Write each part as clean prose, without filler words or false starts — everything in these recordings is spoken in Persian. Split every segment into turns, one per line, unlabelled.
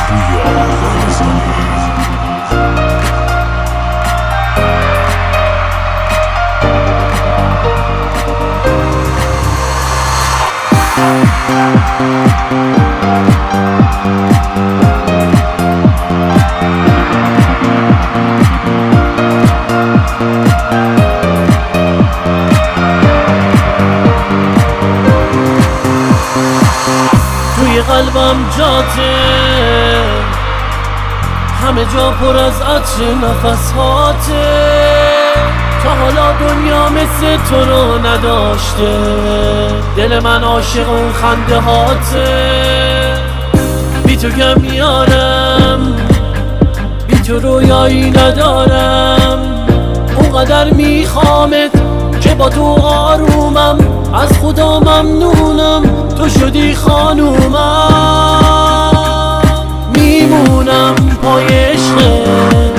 توی قلبم جاته همه جا پر از عطر نفس هاته، تا حالا دنیا مثل تو رو نداشته، دل من عاشق اون خنده هاته. بی تو گم میارم، بی تو رویایی ندارم، اونقدر میخوامت که با تو آرومم، از خدا ممنونم تو شدی خانومم. میمونم پای عشقت،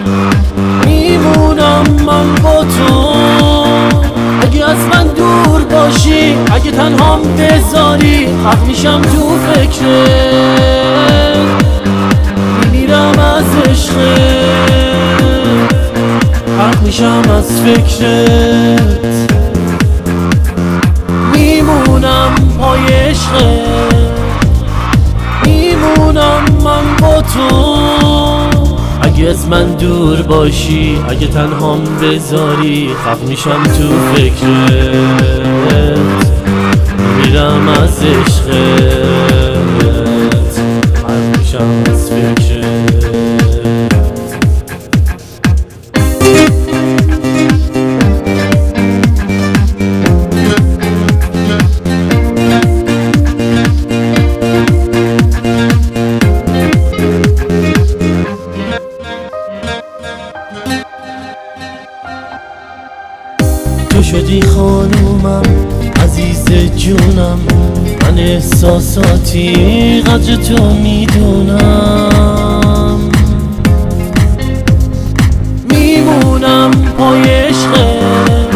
میمونم من با تو، اگه از من دور باشی، اگه تنهام بذاری، خط میشم تو فکرت، میمیرم از عشقت، خط میشم از فکرت. میمونم پای عشقت، میمونم من با تو، اگه از من دور باشی، اگه تنهام بذاری، خف میشم تو فکرت، میمیرم از عشقت، خف میشم از فکرت. تو شدی خانومم، عزیز جونم، من احساساتی قدر تو میدونم. میمونم پای عشقت،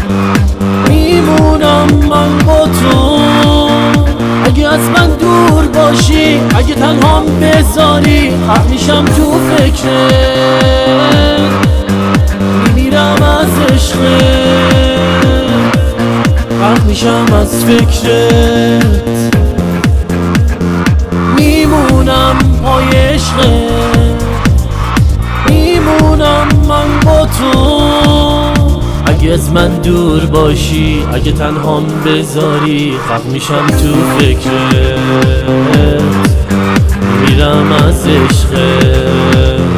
میمونم من با تو، اگه از من دور باشی، اگه تنهام بذاری، خف میشم تو فکرت، میمیرم از عشقت، خف میشم از فکرت. میمونم پای عشقت، میمونم من با تو، اگه از من دور باشی، اگه تنهام بذاری، خف میشم تو فکرت، میمیرم از عشقت.